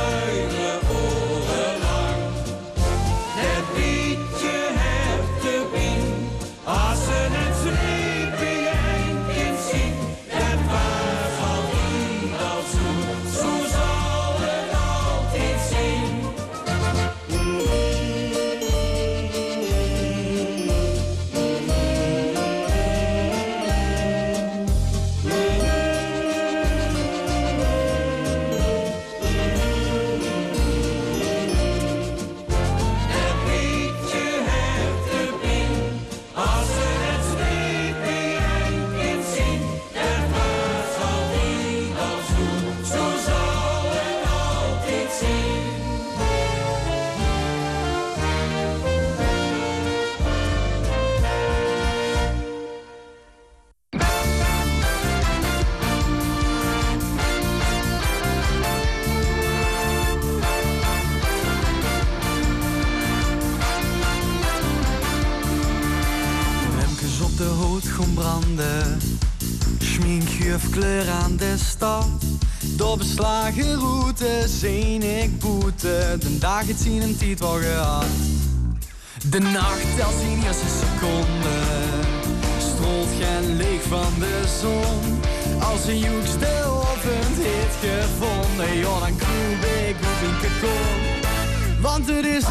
rood gaan branden. Schmink geef kleur aan de stad. Door beslagen route zijn ik boete. De dag het zien een tijd wel gehad. De nacht telt zien eerste seconde. Strolt geen licht van de zon. Als een joekste ochtend heeft gevonden. Ja, dan kroep ik op een kakon. Want het is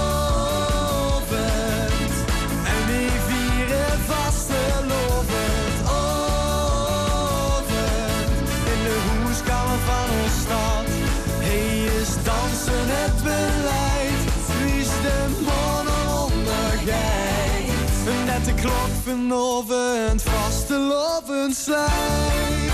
ovend. En we vieren vastelovend. Ovend. In de hoeskamer van ons stad. Hij is dansen het beleid. Wie is de mannen ondergeid. Net de klok vanovend. Vastelovend slijt.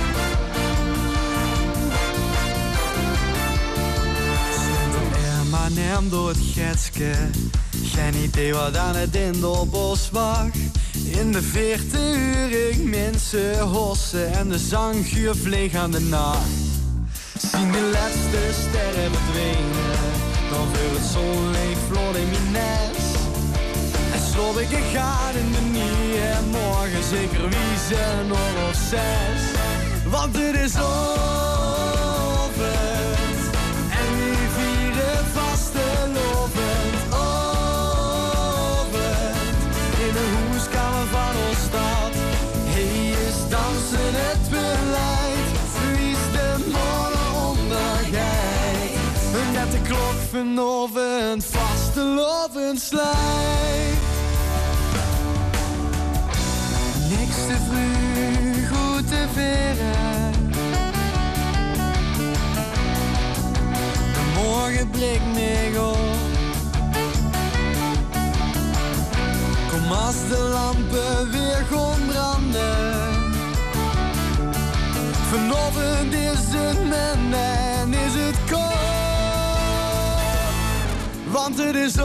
Maar neem door het getske. Geen idee wat aan het Indelbos wacht. In de 40 uur ik mensen hossen. En de zangguur vlieg aan de nacht. Zien de laatste sterren verdwenen. Dan weer het zonlicht vlot in mijn nest. En slot ik gaan in de nie. En morgen zeker wie zijn nog of 6. Want het is ovend. En we vieren vastelovend. Ovend. In de hoeskamer van ons stad. Hij is dansen het beleid. Wie is de mannen ondergeid. Net de klok vanovend. Vastelovend slijt. Niks te vroeg, goed te veren. De morgen blikt mij op. Kom als de lampen weer gaan branden. Vanochtend is het men en is het koud. Want het is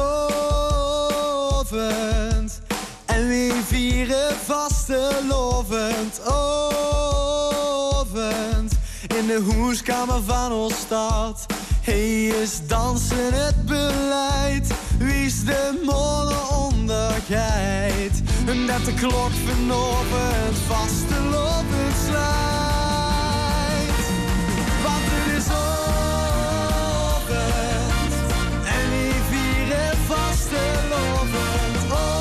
ovend. En we vieren vastelovend. Ovend. In de hoeskamer van ons stad. Hij is dansen het beleid. Wie is de mannen ondergeid. Dat de klok vanovend vastelovend slijt. Want het is ovend. En we vieren vastelovend.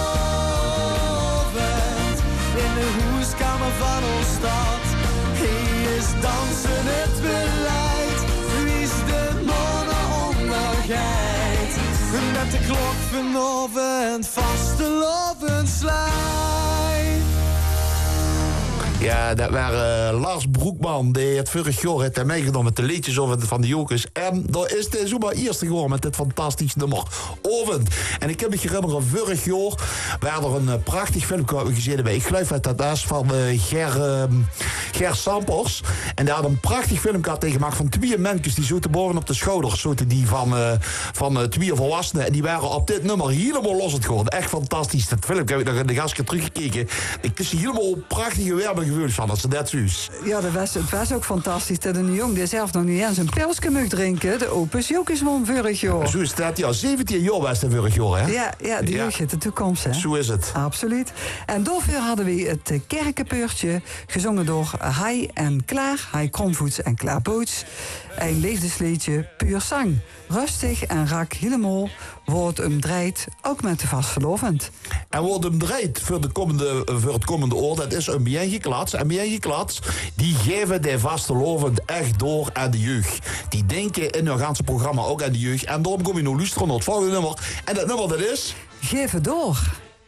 Ovend. In de hoeskamer van ons stad. Hij is dansen het beleid. Wie is de mannen ondergeid. Met de klok vanovend vastelovend slijt. Ja, dat waren Lars Broekman. Die het vorig jaar heeft meegenomen met de liedjes van de Jokers. En daar is hij zomaar eerste geworden met dit fantastisch nummer. Ovend. En ik heb me herinneren, vorig jaar waar er een prachtig filmpje gezien bij. Ik geloof dat is van Ger Sampers. En daar had een prachtig filmpje tegen gemaakt van 2 mensen die zo te boven op de schouders zoten die van 2 volwassenen. En die waren op dit nummer helemaal los het geworden. Echt fantastisch. Dat filmpje heb ik nog in de gastje teruggekeken. Ik is helemaal prachtige wermen gevoeld van, dat is net zo's. Ja, het was ook fantastisch dat een jong die zelf nog niet eens een pilsje mag drinken. De Opus Jokers won vorig jaar. Zo is dat, ja. 17 jaar was het vorig jaar, hè? Ja, de jeugd heeft de toekomst, hè? Zo is het. Absoluut. En daarvoor hadden we het kerkenpeurtje, gezongen door Hai en Klaar, Hai Kromvoets en Klaar Boots. Een liefdesliedje, puur zang. Rustig en rak helemaal, wordt hem draait, ook met de vastelovend. En wordt hem draait voor het komende oor, dat is een bijeengeklats. En bijeengeklats, die geven de vastelovend echt door aan de jeugd. Die denken in hun ganse programma ook aan de jeugd. En daarom kom je nog luisteren naar het volgende nummer. En dat nummer, dat is... Geef het door.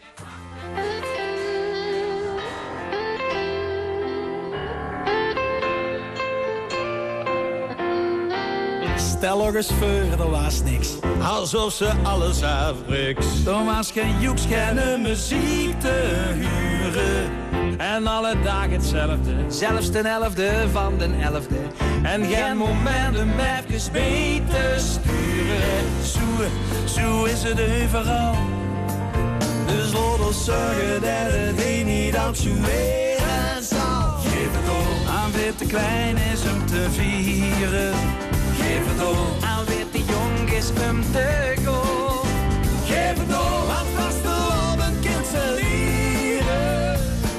Stel nog eens voor, er was niks. Alsof ze alles afrukt. Er was geen joeks, geen muziek te huren. En alle dagen hetzelfde. Zelfs de 11e van de 11e. En geen moment om even mee te sturen. Zo is het overal. Dus laat ons zorgen dat het een niet absolueren zal. Geef het op. Aan wie te klein is om te vieren. Geef het door, alweer te jong is om te gaan. Geef het door, want vastelovend kind ze leren.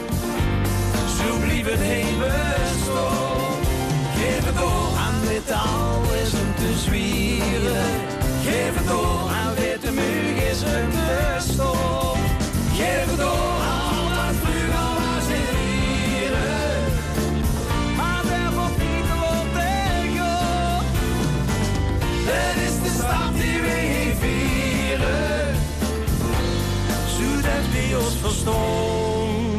wie ons verstaan.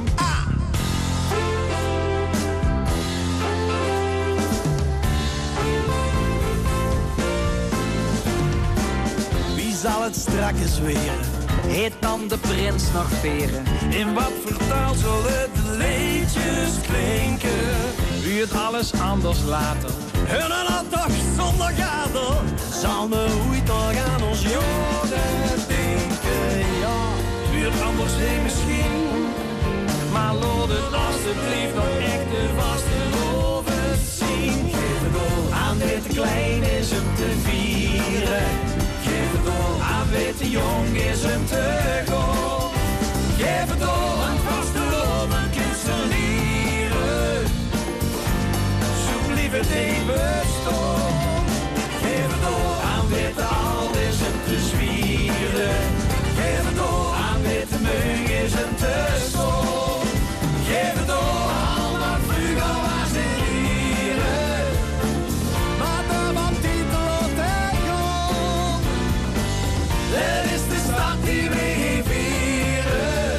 Wie zal het strakjes weren? Heet dan de prins nog veren? In wat vertaal zullen de liedjes klinken? Wie het alles anders laten? Hun had toch zonder gaten? Zal me ooit nog aan ons jaren denken? Ja, wie het anders heen misschien? Maar laat het alsjeblieft nog echt de vaste loven zien. Geef het door, aan witte klein is hem te vieren. Geef het door, aan witte jong is hem te goed. Geef het door, aan vaste loven kunstenieren. Zoek liever even stoom. Geef het door, aan witte al is hem te zwieren. Geef het door, aan witte mug is hem te schoon. Geef het door, al maar vlugel was in lieren. Maar de man titel op de grond. Het is de stad die we vieren.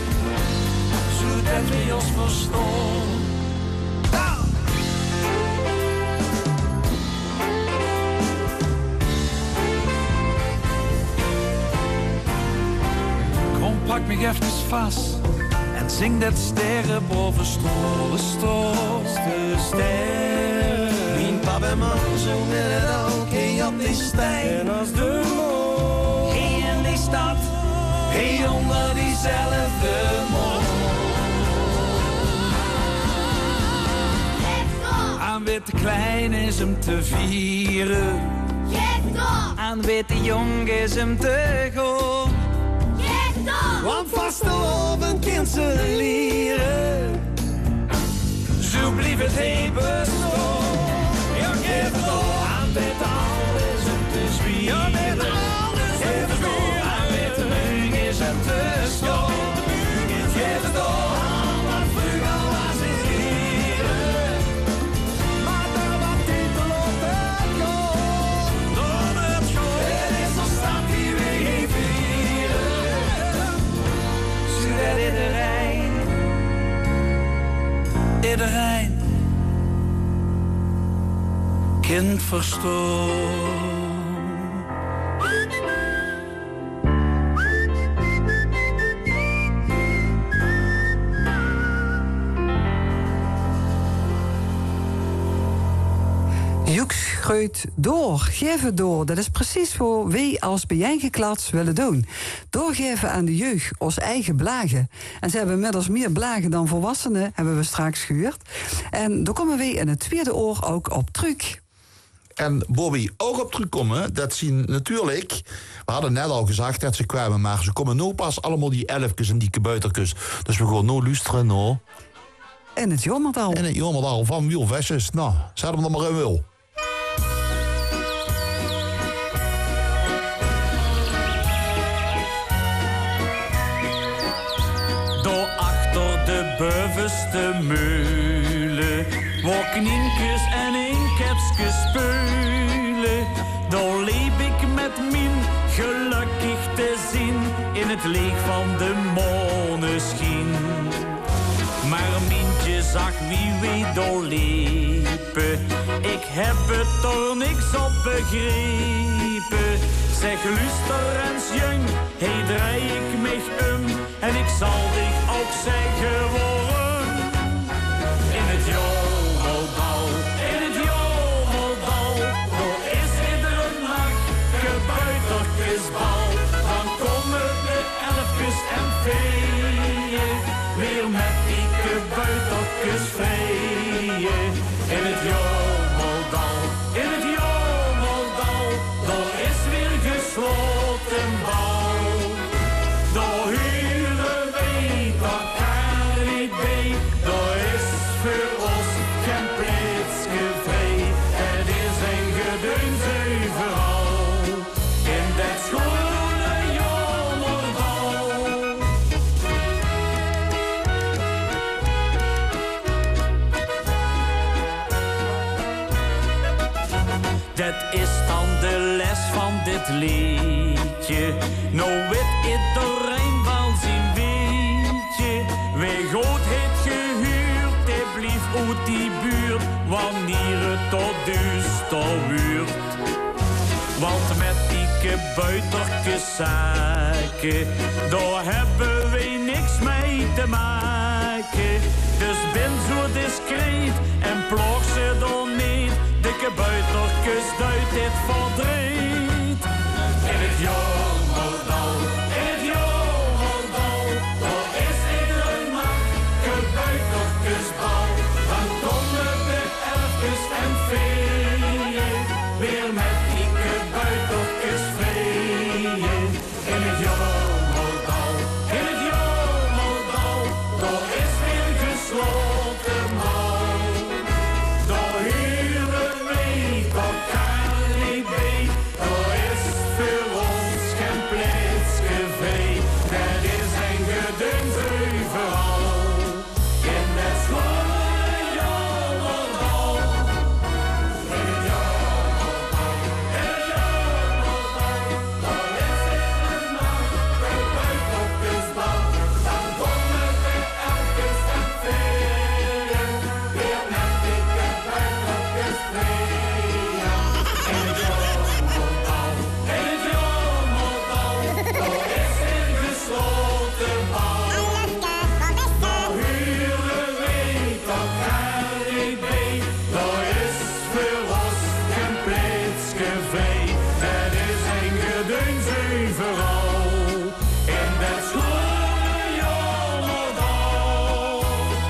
Zodat we ons verstaan. Pak me even vast en zing dat sterren boven stolen stoos. De sterren. Mijn pap en man zongen het ook, hey op die stijn. En als de mond, hey in die stad, hey onder diezelfde mond. Aan witte klein is hem te vieren. Aan witte jong is hem te goed. Want vast op een kind ze leren. Zo blijf het even zo. Ja, geef het door. Aan witte alles hem te zwieren. Ja, witte alles geef het door. Aan witte mug is hem te schoon. Geef het door. Aan wat vlugel was in lieren. Maar daar wat titel op de grond. Door het schoon. Het is een stad die we vieren. Iedereen kind verstaan. Joeks groeit door, geef het door. Dat is precies voor wij als bijeengeklats willen doen. Doorgeven aan de jeugd, ons eigen blagen. En ze hebben inmiddels meer blagen dan volwassenen, hebben we straks gehoord. En daar komen we in het tweede oor ook op terug. En Bobby, ook op terugkomen, dat zien natuurlijk... We hadden net al gezegd dat ze kwamen, maar ze komen nu pas allemaal die elfjes en die kaboutertjes. Dus we gaan nu luisteren, nou... En het Jomerdal. En het Jomerdal van Wiel Vessers. Nou, zet hem er maar in wil. Door achter de bovenste meulen, waar kninkjes en inkepjes speulen. Daar leef ik met mijn gelukkig te zien, in het licht van de moneschijn. Maar Mientje zag wie weet doorlepen. Ik heb het er niks op begrepen. Zeg luister eens jong, hey draai ik mich en ik zal dich ook zeggen waarom. In het Jomeldal, daar is iedere nacht gebeutertjesbal. Dan komen de elfjes en feeën weer met die gebeutertjes vreeën. In het Jomeldal, daar is weer gesloten bal. Daar huren wij elkaar niet bij, daar is voor ons geen plaatsje vrij. Het is een gedeund overal, in dat schone Jomerdal. Dat is dan de les van dit liedje. Nou weet iedereen wel zien buitengezaken. Daar hebben wij niks mee te maken. Dus ben zo discreet en plok ze dan niet. Dikke buitenkus duidt dit verdriet. In het jongerdal, in het jongerdal, daar is iedereen maar een buitenkusbal. Dan komen de elfjes en veeën weer met dikke buitenkus veeën. In het jongerdal, in het jongerdal, daar is weer gesloten mal. Daar huren wij elkaar niet bij, daar is voor ons geen plaatsgevee. Dat is een geduld overal, in het schone jongerdal. In het jongerdal, in het jongerdal, daar is een man, een buitenkusbal. Dan komen we elkes en veeën, weer met dikke buitenkus veeën. In het jongerdal, in het jongerdal, daar is een gesloten bal. Daar huren wij elkaar niet bij, daar is voor ons geen plaatsgevee. Dat is een gedeuns overal, in dat schone jongerdal.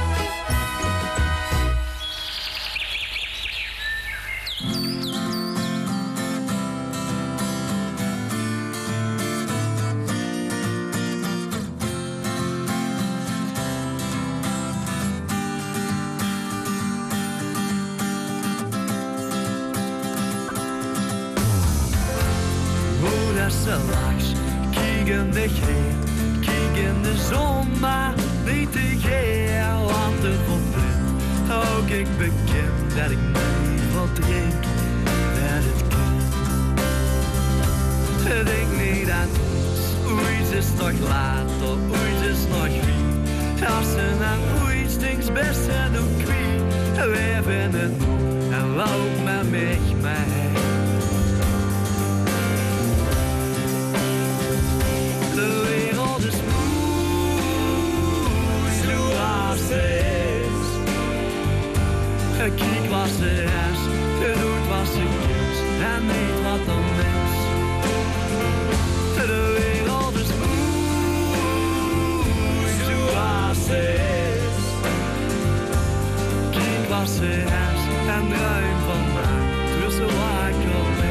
Hoe dat ze langs, kijk in de geer, kijk in de zon, maar niet te geer. Want het verblind, ook ik beken dat ik mij verdrink, dat het kan. Denk niet aan ons, ooit is toch later, ooit is nog wie. Als ze naar ooit niks best en ook wie. We hebben het nog en loop maar met mij. De wereld is moe, zoals ze is. Kijk wat ze is, doet wat ze kiest en niet wat er mis. De wereld is moe, zoals ze is. Kijk wat ze is en ruim van mij, tussen wakker mis.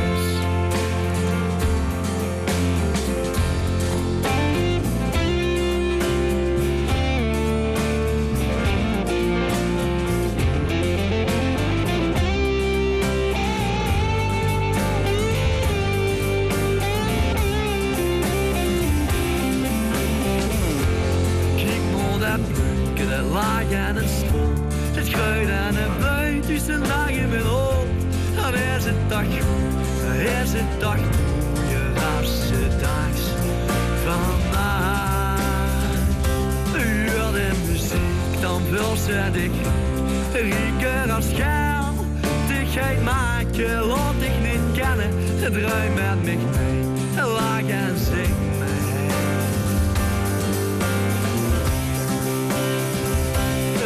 Laag aan het stroom, het gruit aan de buit, dus de dagen met op. Dan is het dag goed, dan is het dag mooier als de dags vandaag. Uur de muziek, dan wil ze dik, rieker als schaal. maken, laat ik niet kennen. Draai met mij mee, laag en zee.